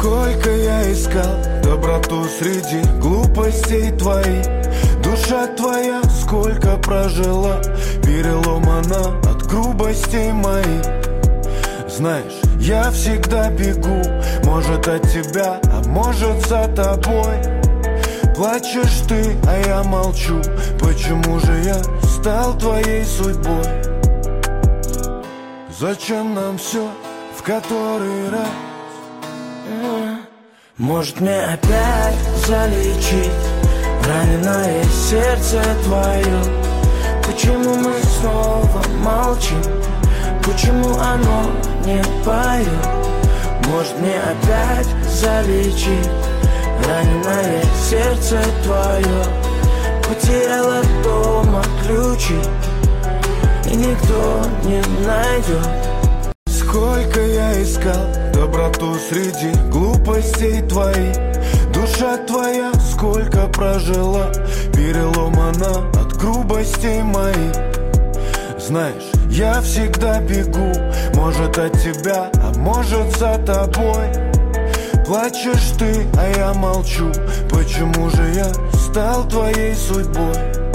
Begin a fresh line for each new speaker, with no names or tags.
Сколько я искал доброту среди глупостей твоих. Душа твоя сколько прожила, переломана от грубостей моих. Знаешь, я всегда бегу, может от тебя, а может за тобой. Плачешь ты, а я молчу, почему же я стал твоей судьбой? Зачем нам все в который раз?
Может мне опять залечить раненое сердце твое? Почему мы снова молчим? Почему оно не поет? Может мне опять залечить раненое сердце твое? Потеряла дома ключи, и никто не найдет.
Сколько я искал доброту среди глупостей твоих. Душа твоя сколько прожила, переломана от грубостей моих. Знаешь, я всегда бегу, может от тебя, а может за тобой. Плачешь ты, а я молчу, почему же я стал твоей судьбой?